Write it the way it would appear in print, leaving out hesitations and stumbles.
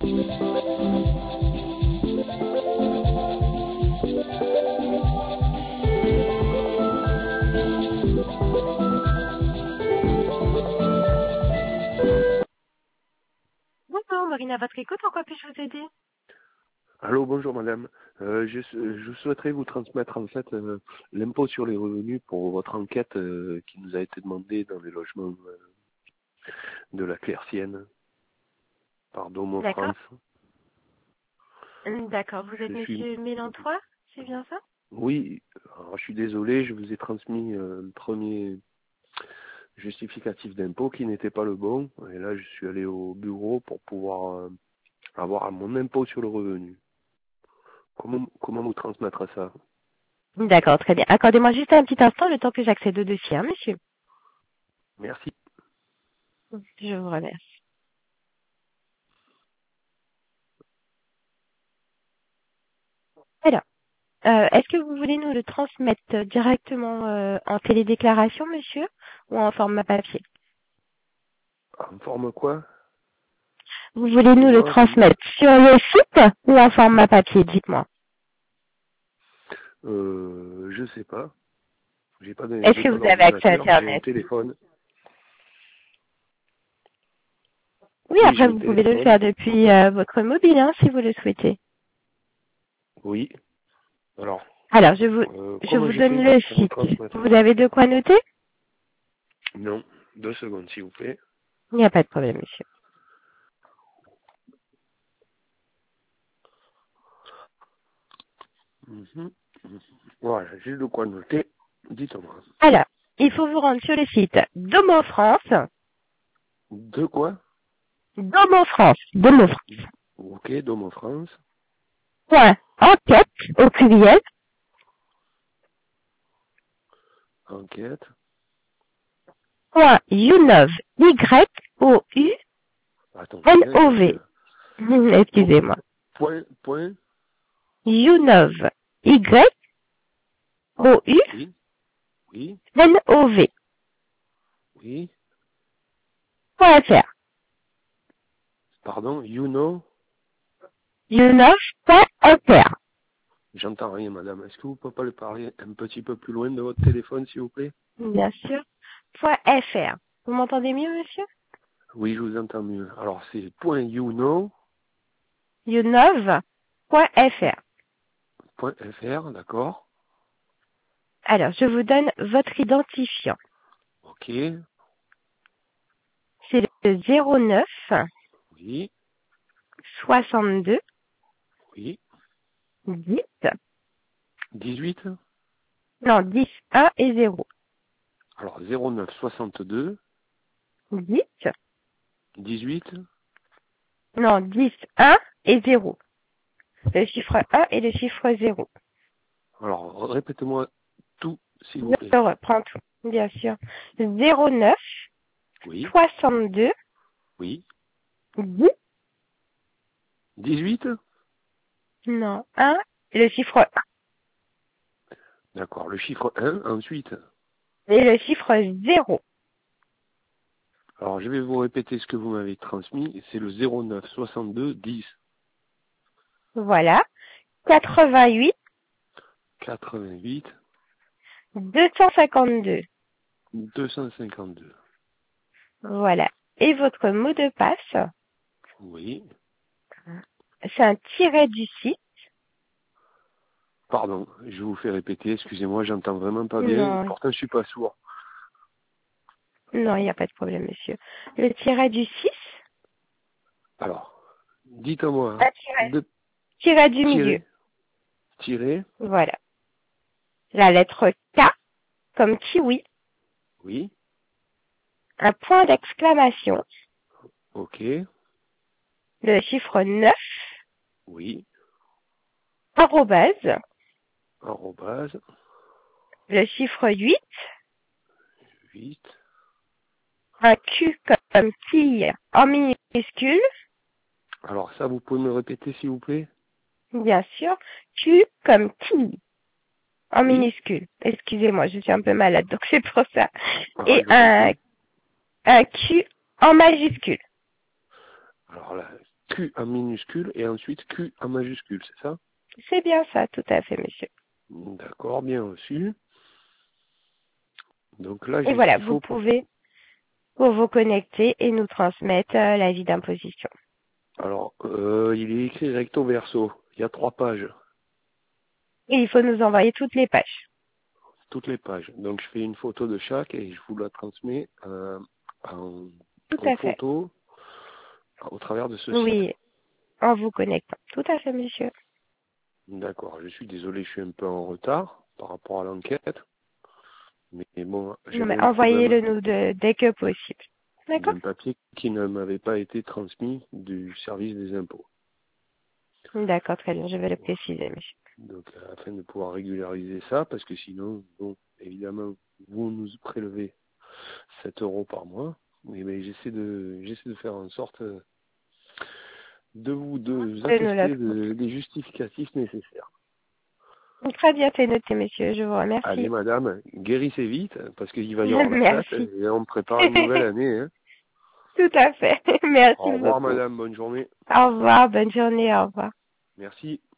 Bonjour, Marine, à votre écoute, en quoi puis-je vous aider? Allô, bonjour madame. Je souhaiterais vous transmettre en fait l'impôt sur les revenus pour votre enquête qui nous a été demandée dans les logements de la Claircienne par Domo D'accord. France. D'accord, vous êtes Je suis... monsieur Mélantois, c'est bien ça? Oui, alors, je suis désolé, je vous ai transmis un premier justificatif d'impôt qui n'était pas le bon. Et là, je suis allé au bureau pour pouvoir avoir mon impôt sur le revenu. Comment vous transmettre ça? D'accord, très bien. Accordez-moi juste un petit instant, le temps que j'accède au dossier, hein, monsieur. Merci. Je vous remercie. Alors, est-ce que vous voulez nous le transmettre directement en télédéclaration, monsieur, ou en format papier? En forme quoi? Vous voulez nous le Excusez-moi, transmettre sur le site ou en format papier, dites-moi. je sais pas. Est-ce J'ai que pas vous avez accès à d'ordinateur, j'ai un Internet? téléphone. Oui, Oui, après, j'ai un vous pouvez le téléphone. faire depuis votre mobile, hein, si vous le souhaitez. Oui. Alors, Alors, je comment vous je donne fais le pour vous site. transmettre? Vous avez de quoi noter? Non. 2 secondes, s'il vous plaît. Il n'y a pas de problème, monsieur. Mhm. Voilà, j'ai de quoi noter. Dites-moi. Alors, il faut vous rendre sur le site Domo France. De quoi? Domo France. Domo France. Ok, Domo France. Point enquête au pluriel. Enquête. Point Unov. Attendez, hein, parce Y-O-U-N-O-V. que... Excusez-moi. Point. Unov. Oui. Oui. Y-O-U-N-O-V. Oui. Point .fr. Pardon, you know. Unov.fr. J'entends rien, madame. Est-ce que vous pouvez pas le parler un petit peu plus loin de votre téléphone, s'il vous plaît? Bien sûr. Point .fr. Vous m'entendez mieux, monsieur? Oui, je vous entends mieux. Alors, c'est point you know. Unov.fr. .fr, d'accord. Alors, je vous donne votre identifiant. Ok. C'est le 09 Oui. 62 Oui. 10. 18. Non, 10, 1 et 0. Alors, 09 62 10. 18. Non, 10, 1 et 0. Le chiffre 1 et le chiffre 0. Alors, répétez-moi tout, s'il vous plaît. Je reprends tout, bien sûr. 09 Oui. 62 Oui. 10. 18. Non, 1 et le chiffre 1. D'accord. Le chiffre 1, ensuite. Et le chiffre 0. Alors, je vais vous répéter ce que vous m'avez transmis. C'est le 09 62 10 Voilà. 88 88 252. 252. Voilà. Et votre mot de passe, Oui. c'est un tiret du site. Pardon, je vous fais répéter. Excusez-moi, j'entends vraiment pas bien. Non, Pourtant, je suis pas sourd. non, il n'y a pas de problème, monsieur. Le tiret du 6, Alors, dites-moi, un de tiret du milieu. tirer, tirer, Voilà. La lettre K, comme kiwi, oui, un point d'exclamation, ok, le chiffre 9, oui, arrobase, arrobase, le chiffre 8, 8. un Q comme quille en minuscule, Alors ça, vous pouvez me répéter, s'il vous plaît? bien sûr, Q comme quille en Oui. minuscule. Excusez-moi, je suis un peu malade, donc c'est pour ça. Ah, Et je comprends. un Q en majuscule. Alors là, Q en minuscule et ensuite Q en majuscule, c'est ça? C'est bien ça, tout à fait, monsieur. D'accord, bien reçu. Donc là, Et j'ai ce voilà, qu'il vous faut pour... pouvez vous connecter et nous transmettre l'avis d'imposition. Alors, il est écrit recto verso. Il y a 3 pages, Et il faut nous envoyer toutes les pages. toutes les pages. Donc je fais une photo de chaque et je vous la transmets en, Tout en à fait. photo au travers de ce site. Oui, en vous connectant. Tout à fait, monsieur. D'accord, je suis désolé, je suis un peu en retard par rapport à l'enquête. Mais bon, Non, j'avais mais un problème envoyez-le nous dès que possible. D'accord? d'un papier qui ne m'avait pas été transmis du service des impôts. D'accord, très bien, je vais le Voilà. préciser, monsieur. Donc, afin de pouvoir régulariser ça, parce que sinon, bon, évidemment, vous nous prélevez 7 euros par mois. Mais ben, j'essaie de faire en sorte de vous De nous la attester des justificatifs nécessaires. Très bien, c'est noté, monsieur. Je vous Allez, remercie. madame, guérissez vite, parce qu'il va y avoir la fête, Merci. et on prépare une nouvelle année. Hein. Tout à fait. Merci Au revoir, beaucoup. madame, bonne journée. Au revoir. Bonne journée. Au revoir. Merci.